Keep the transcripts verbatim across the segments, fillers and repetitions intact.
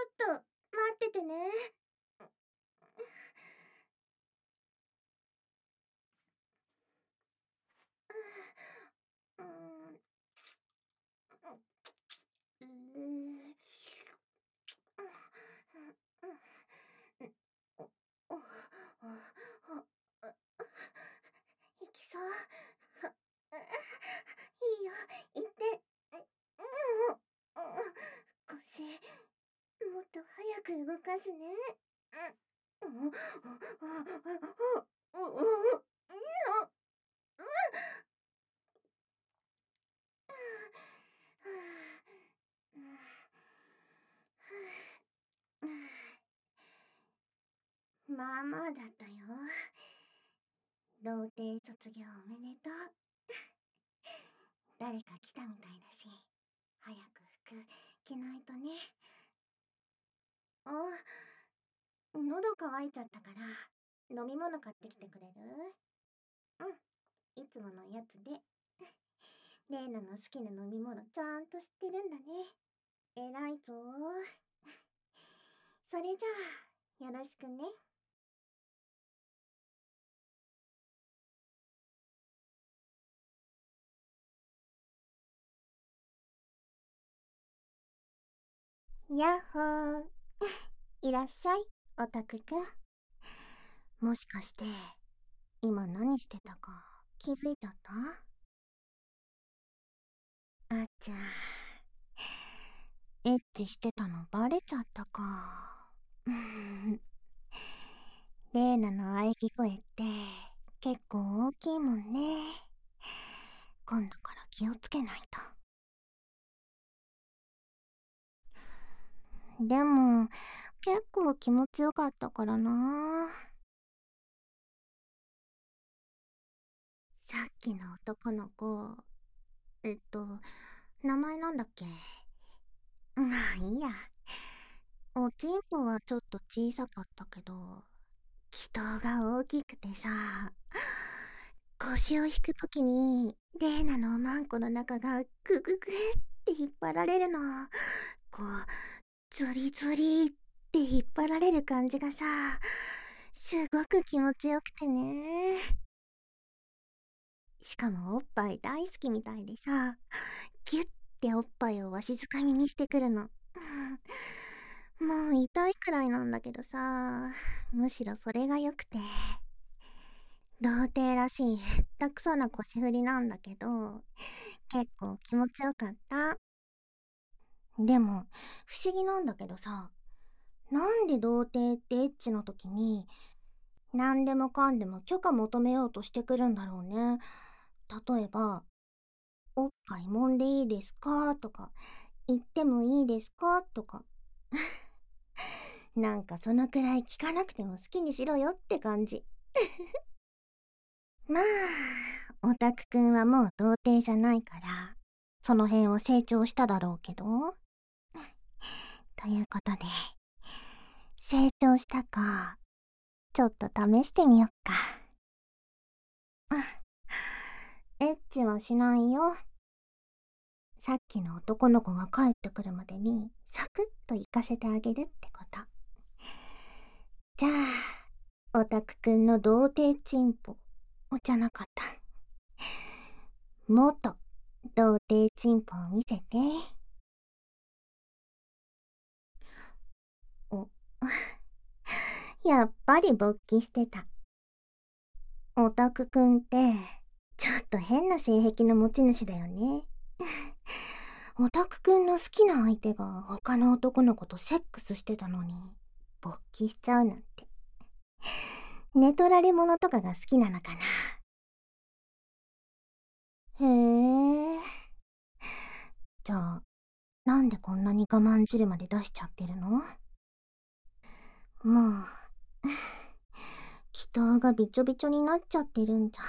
ょっと、待っててね。うーん。うー。おおいきそう。いいよ、行って。腰、もっと早く動かすね。うん。まあまあだったよ。童貞卒業おめでとう。誰か来たみたいだし、早く服着ないとね。あ、喉乾いちゃったから、飲み物買ってきてくれる？うん、いつものやつで。レイナの好きな飲み物ちゃんと知ってるんだね。偉いぞ。それじゃあ、よろしくね。やっほー。いらっしゃい、オタクくん。もしかして、今何してたか気づいちゃった？あっちゃー。エッチしてたのバレちゃったか。うーん。レーナの喘ぎ声って結構大きいもんね。今度から気をつけないと。でも、結構気持ちよかったからな。さっきの男の子、えっと、名前なんだっけ？まあいいや。おちんぽはちょっと小さかったけど、気筒が大きくてさ、腰を引くときに、レーナのおまんこの中がグググって引っ張られるの。こう、ゾリゾリって引っ張られる感じがさ、すごく気持ちよくてね。しかもおっぱい大好きみたいでさ、ギュッておっぱいをわしづかみにしてくるの。もう痛いくらいなんだけどさ、むしろそれが良くて。童貞らしいへったくそな腰振りなんだけど、結構気持ちよかった。でも、不思議なんだけどさ、なんで童貞ってエッチの時に、何でもかんでも許可求めようとしてくるんだろうね。例えば、おっぱい揉んでいいですかとか、言ってもいいですかとか。なんかそのくらい聞かなくても好きにしろよって感じ。まあ、オタクくんはもう童貞じゃないから、その辺は成長しただろうけど。ということで、成長したか、ちょっと試してみよっか。エッチはしないよ。さっきの男の子が帰ってくるまでに、サクッと行かせてあげるってこと。じゃあ、オタクくんの童貞チンポ、お茶なかった。元、童貞チンポを見せて。お、やっぱり勃起してた。オタクくんって、ちょっと変な性癖の持ち主だよね。オタクくんの好きな相手が他の男の子とセックスしてたのに、勃起しちゃうなんて。寝取られ者とかが好きなのかな。へえ。じゃあ、なんでこんなに我慢汁まで出しちゃってるの？もう、気筒がびちょびちょになっちゃってるんじゃ。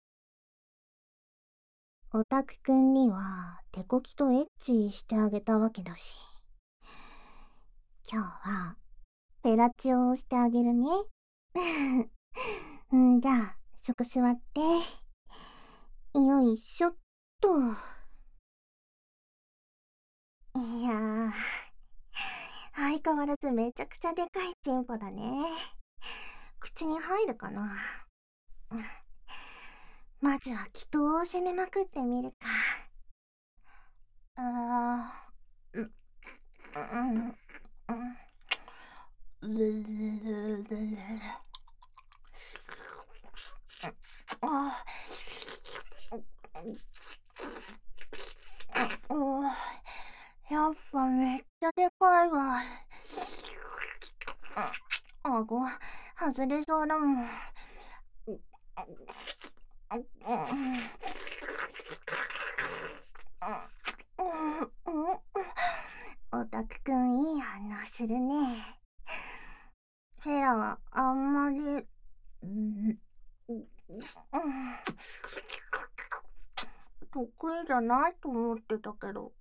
オタクくんには手こきとエッチしてあげたわけだし。今日は、ペラチオをしてあげるね。んじゃあ、そこ座って。よいしょっと。いやー、 相変わらずめちゃくちゃでかいチンポだね。口に入るかな。まずは祈祷を攻めまくってみるか。あー、うん、うん、うん。ルルルルルル。ああ、うん、やっぱめっちゃでかいわ。あご、外れそうだもん。オタクくんいい反応するね。フェラはあんまり、うん、得意じゃないと思ってたけど。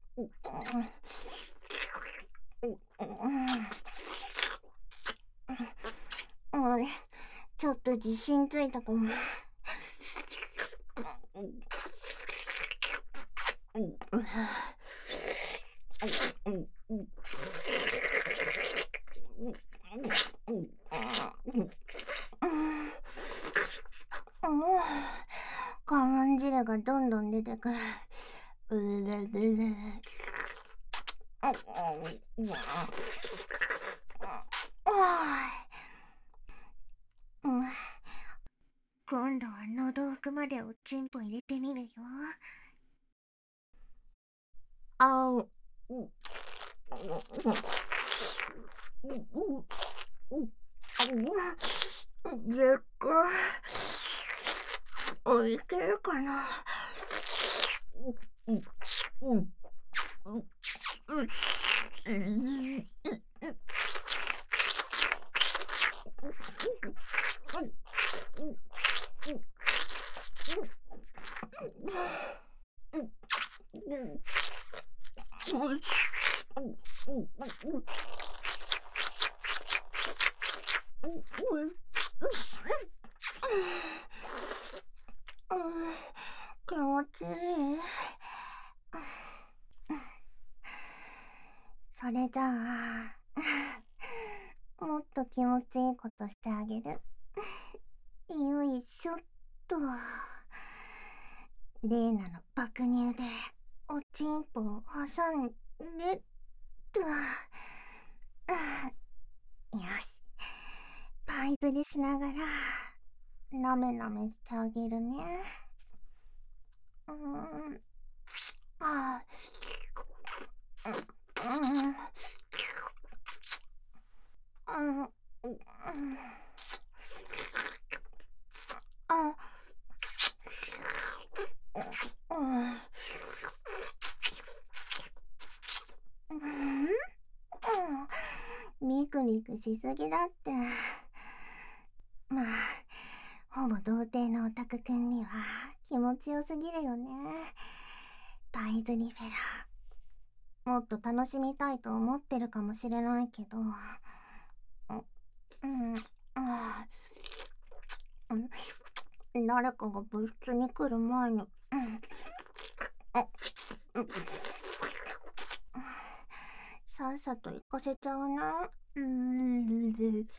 うん、ちょっと自信ついたかも。我慢汁がどんどん出てくる。うるるる。うん、今度は喉奥までおちんぽ入れてみるよ。あう。でっかい。いけるかな。気持ちいい。それじゃあもっと気持ちいいことしてあげる。よいしょっと。レーナの爆乳でおちんぽを挟んでっと。よし、パイ釣りしながらなめなめしてあげるね。うーん、あー、うん、うん、うん、うん、あ、うん、うん、ミクミクしすぎだって。まあ、ほぼ童貞のオタクくんには気持ちよすぎるよね。パイズリフェラ。もっと楽しみたいと思ってるかもしれないけど。うん、あ、うん、誰かが部室に来る前に、うん、あ、うん、さっさと行かせちゃうな。うん、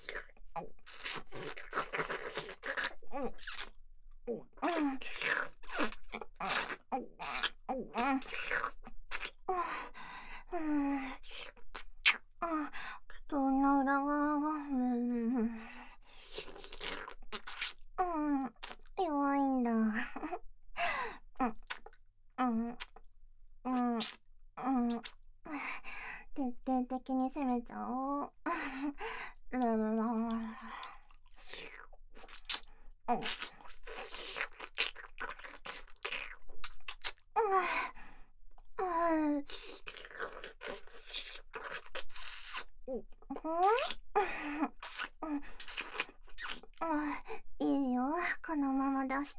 布団の裏側が、うん、弱いんだ。うん、うん、うん、うん。徹底的に攻めちゃおう。ラララ。いいよ、このまま出して。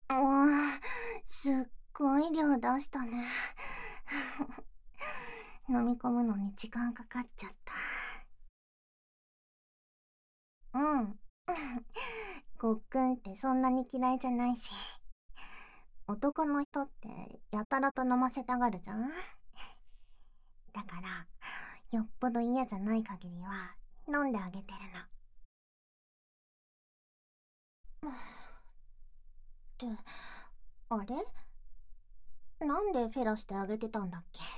うーん、すっごい量出したね。飲み込むのに時間かかっちゃった。うん。ごっくんってそんなに嫌いじゃないし。男の人ってやたらと飲ませたがるじゃん。だから、よっぽど嫌じゃない限りは飲んであげてるの。って、あれなんでフェラしてあげてたんだっけ？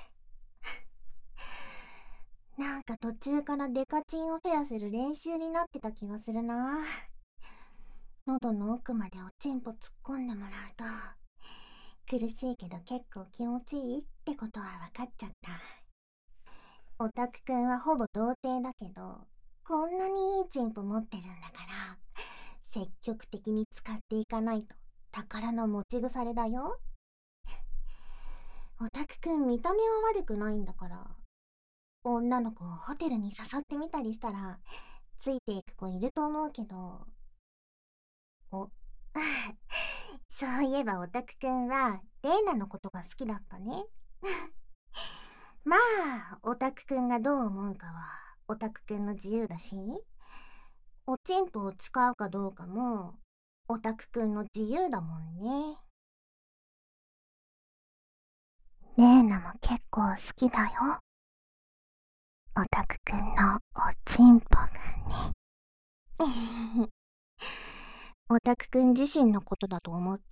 なんか途中からデカチンをフェラする練習になってた気がするな。喉の奥までおちんぽ突っ込んでもらうと、苦しいけど結構気持ちいいってことは分かっちゃった。オタクくんはほぼ童貞だけど、こんなにいいチンポ持ってるんだから、積極的に使っていかないと宝の持ち腐れだよ。オタクくん見た目は悪くないんだから、女の子をホテルに誘ってみたりしたら、ついていく子いると思うけど、お、そういえばオタクくんは、レイナのことが好きだったね。まあ、オタクくんがどう思うかは、オタクくんの自由だし、おちんぽを使うかどうかも、オタクくんの自由だもんね。レイナも結構好きだよ。オタクくんのおちんぽがね。オタクくん自身のことだと思った？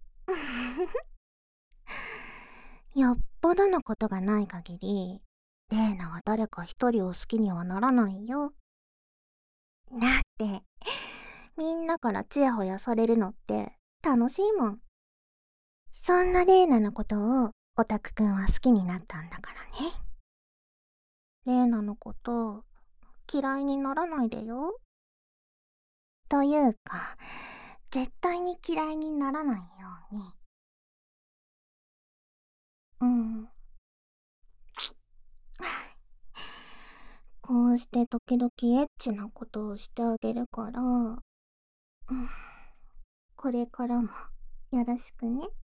よっぽどのことがない限り、レイナは誰か一人を好きにはならないよ。だって、みんなからチヤホヤされるのって楽しいもん。そんなレイナのことをオタクくんは好きになったんだからね。レイナのこと嫌いにならないでよ。というか、絶対に嫌いにならないように。うん。こうして時々エッチなことをしてあげるから、うん、これからもよろしくね。